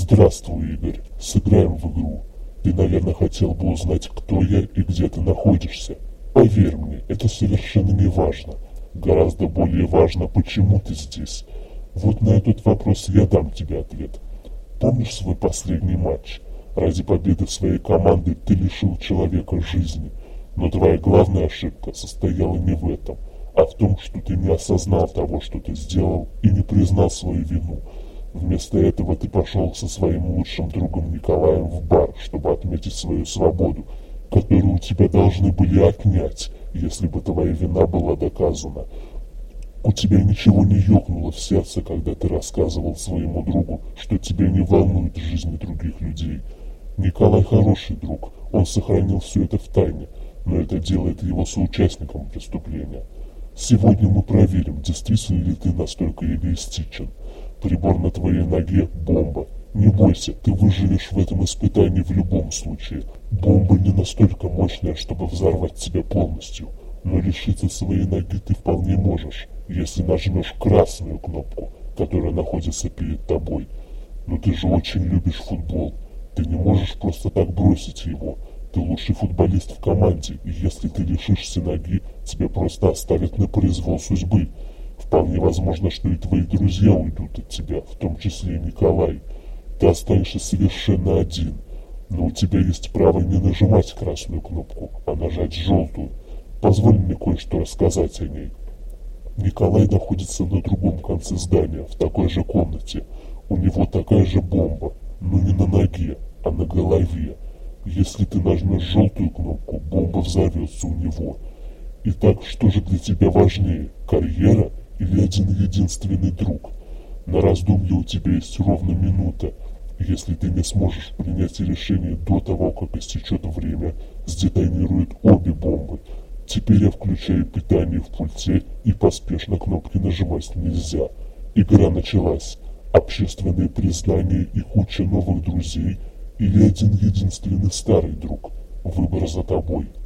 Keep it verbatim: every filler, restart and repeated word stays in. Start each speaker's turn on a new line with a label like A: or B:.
A: Здравствуй, Игорь. Сыграем в игру. Ты, наверное, хотел бы узнать, кто я и где ты находишься. Поверь мне, это совершенно не важно. Гораздо более важно, почему ты здесь. Вот на этот вопрос я дам тебе ответ. Помнишь свой последний матч? Ради победы своей команды ты лишил человека жизни. Но твоя главная ошибка состояла не в этом, а в том, что ты не осознал того, что ты сделал, и не признал свою вину. Вместо этого ты пошел со своим лучшим другом Николаем в бар, чтобы отметить свою свободу, которую у тебя должны были отнять, если бы твоя вина была доказана. У тебя ничего не ёкнуло в сердце, когда ты рассказывал своему другу, что тебя не волнует жизни других людей. Николай хороший друг, он сохранил все это в тайне, но это делает его соучастником преступления. Сегодня мы проверим, действительно ли ты настолько эгоистичен. Прибор на твоей ноге – бомба. Не бойся, ты выживешь в этом испытании в любом случае. Бомба не настолько мощная, чтобы взорвать тебя полностью. Но лишиться своей ноги ты вполне можешь, если нажмешь красную кнопку, которая находится перед тобой. Но ты же очень любишь футбол. Ты не можешь просто так бросить его. Ты лучший футболист в команде, и если ты лишишься ноги, тебя просто оставят на произвол судьбы. Вполне возможно, что и твои друзья уйдут от тебя, в том числе и Николай. Ты останешься совершенно один, но у тебя есть право не нажимать красную кнопку, а нажать желтую. Позволь мне кое-что рассказать о ней. Николай находится на другом конце здания, в такой же комнате. У него такая же бомба, но не на ноге, а на голове. Если ты нажмешь желтую кнопку, бомба взорвется у него. Итак, что же для тебя важнее, карьера или один единственный друг? На раздумье у тебя есть ровно минута. Если ты не сможешь принять решение до того, как истечет время, сдетонируют обе бомбы. Теперь я включаю питание в пульте, и поспешно кнопки нажимать нельзя. Игра началась. Общественное признание и куча новых друзей или один единственный старый друг. Выбор за тобой.